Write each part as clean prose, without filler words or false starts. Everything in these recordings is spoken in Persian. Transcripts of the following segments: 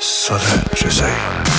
ساده رضایی.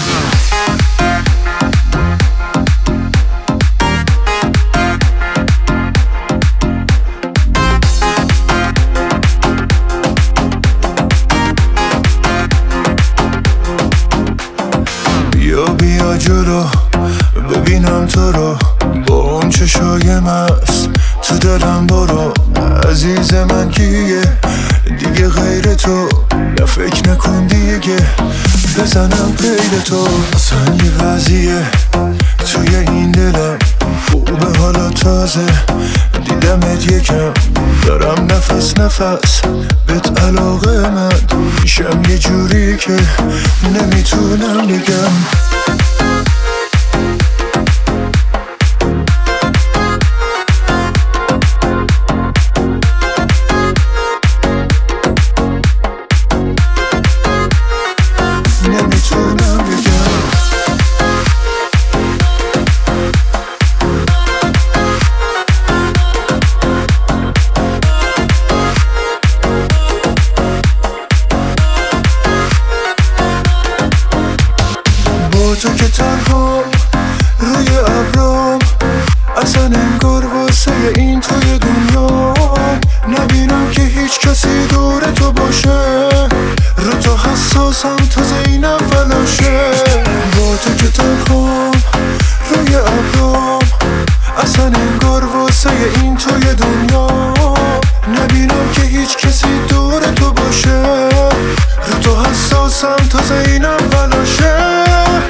بیا جلو ببینم تو رو، با اون چشای مست تو دلم برو. عزیز من کیه دیگه غیر تو؟ نه فکر نکن دیگه بزنم غیر تو. اصلا یه وضعیه توی این دلم خوبه، حالا تازه دیدمت یکم دارم نفس نفس بهت علاقه من میشم، یه جوری که نمیتونم بگم. تو که تنها روی ابرام، اصلا انگار واسه این توی دنیا نبینم که هیچ کسی دور تو باشه. رو تو حساسم تازه اینم فلاشه. با تو که تنها روی ابرام، اصلا انگار واسه این توی دنیا نبینم که هیچ کسی دور تو باشه. رو تو حساسم تازه اینم فلاشه.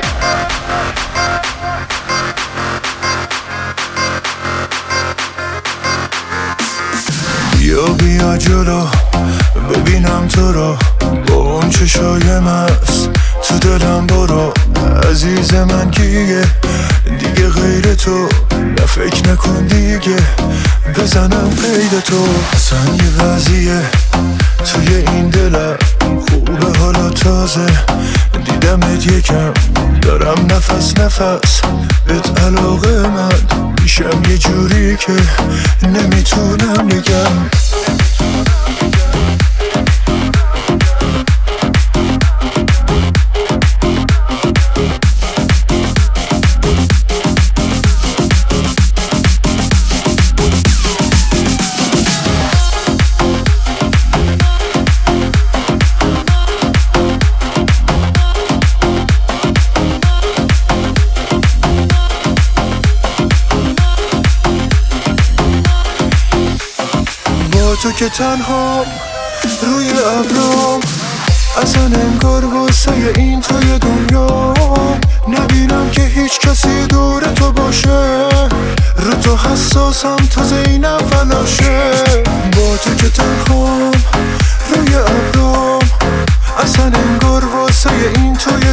بیا جلو ببینم تو رو، با اون چشای مست تو دلم برو. عزیز من کیه دیگه غیر تو؟ نه فکر نکن دیگه بزنم قید تو. اصلا یه وضعیه توی این دلم خوبه، حالا تازه دیدمت یکم دارم نفس نفس بهت علاقه من میشم، یه جوری که نمیتونم بگم. تو که تنها روی ابرام، اصلا انگار واسه این توی دنیا نبینم که هیچ کسی دور تو باشه. رو تو حساسم تازه اینم فلاشه. با تو که تنها روی ابرام، اصلا انگار واسه این توی